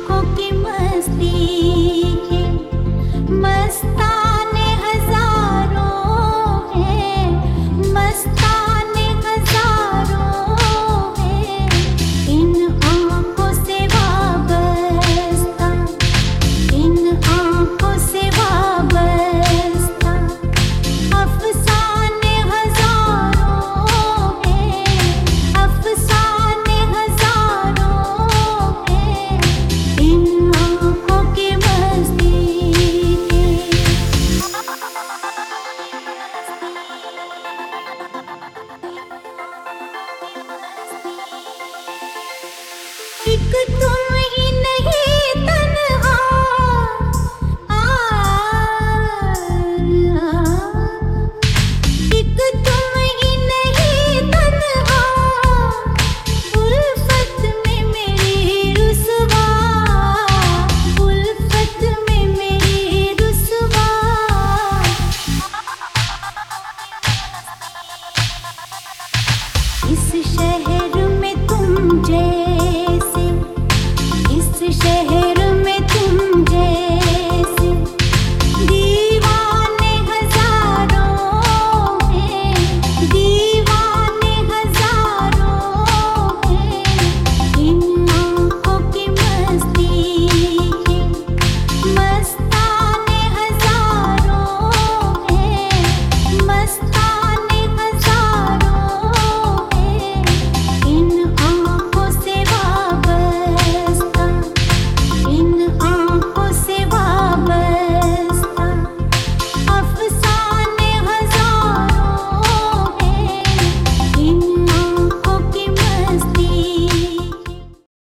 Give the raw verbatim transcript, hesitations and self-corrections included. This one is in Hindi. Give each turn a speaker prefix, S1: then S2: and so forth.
S1: आँखों की मस्ती है, मस्ताने हजारों हैं, मस्ताने हजारों हैं। इन आँखों से वाबस्ता, इन आँखों से वाबस्ता अफसाने हजारों हैं, अफसाने हजारों हैं। इन आँखों की मस्ती है। एक तुम